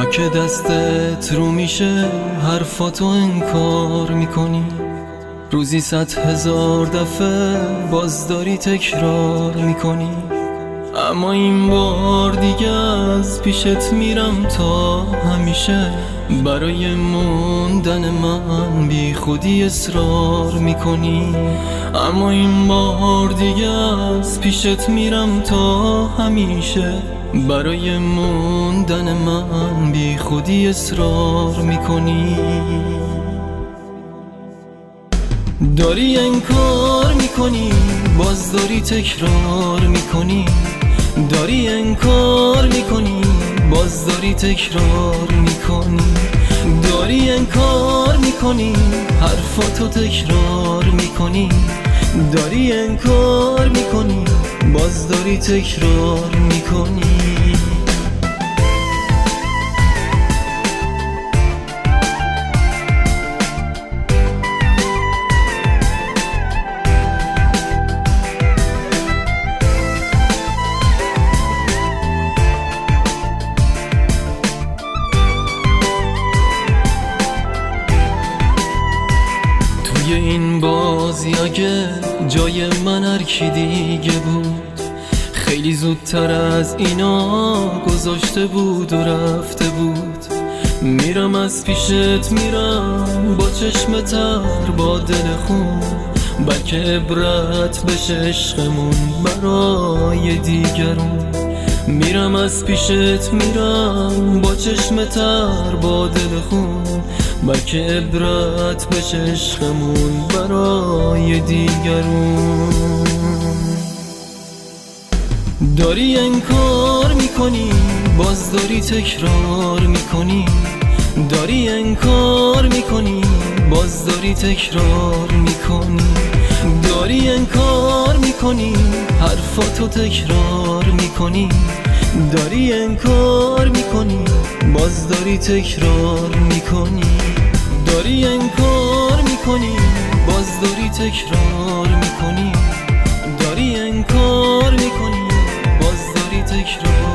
که دستت رو میشه حرفاتو انکار میکنی، روزی 100,000 دفعه باز داری تکرار میکنی. اما این بار دیگه از پیشت میرم تا همیشه، برای موندن من بی خودی اصرار میکنی. اما این بار دیگه از پیشت میرم تا همیشه، برای موندن من بی خودی اصرار میکنی. داری انکار میکنی باز داری تکرار میکنی، داری انکار میکنی باز داری تکرار میکنی، داری انکار میکنی حرفاتو تکرار میکنی، داری انکار میکنی باز داری تکرار میکنی. توی این بازی اگه جای من هر کی دیگه بود، خیلی زودتر از اینا گذاشته بود و رفته بود. میرم از پیشت میرم با چشم تر با دل خون، بلکه عبرت بشه عشقمون برای دیگرون. میرم از پیشت میرم با چشم تر با دل خون، بلکه عبرت بشه عشقمون برای دیگرون. داری انکار میکنی باز داری تکرار میکنی، داری انکار میکنی باز داری تکرار میکنی، داری انکار میکنی حرفاتو تکرار میکنی، داری انکار میکنی باز داری تکرار میکنی، داری انکار میکنی باز داری تکرار میکنی، داری انکار میکنی باز داری تکرار